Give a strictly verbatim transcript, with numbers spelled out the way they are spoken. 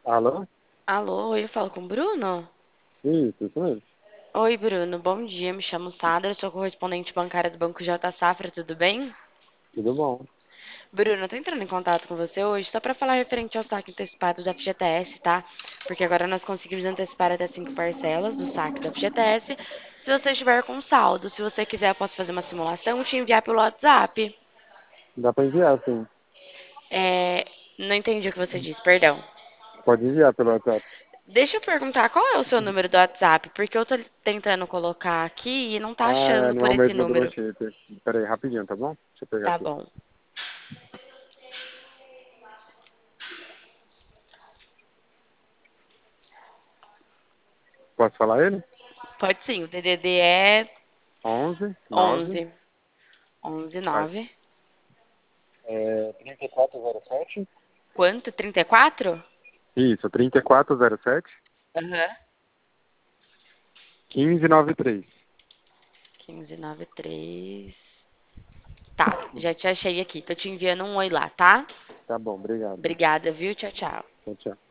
Alô? Alô, oi, eu falo com o Bruno? Isso, isso mesmo. Oi, Bruno, bom dia, me chamo Sandra, sou correspondente bancária do Banco J Safra, tudo bem? Tudo bom. Bruno, eu tô entrando em contato com você hoje só pra falar referente ao saque antecipado do F G T S, tá? Porque agora nós conseguimos antecipar até cinco parcelas do saque do F G T S. Se você estiver com saldo, se você quiser, eu posso fazer uma simulação e te enviar pelo WhatsApp. Dá pra enviar, sim. É... Não entendi o que você disse, perdão. Pode enviar pelo WhatsApp. Deixa eu perguntar qual é o seu número do WhatsApp, porque eu tô tentando colocar aqui e não tá Ah, achando não é por o esse mesmo do meu número. chip. Pera aí, rapidinho, tá bom? Deixa eu pegar Tá aqui. bom. Posso falar ele? Pode sim, o D D D é onze, nove, onze, onze, vai. nove. É, trinta e quatro zero sete. Quanto? trinta e quatro? Isso, trinta e quatro zero sete, Aham. quinze noventa e três. quinze, nove, três. Tá, já te achei aqui. Tô te enviando um oi lá, tá? Tá bom, obrigado. Obrigada, viu? Tchau, tchau. Tchau, tchau.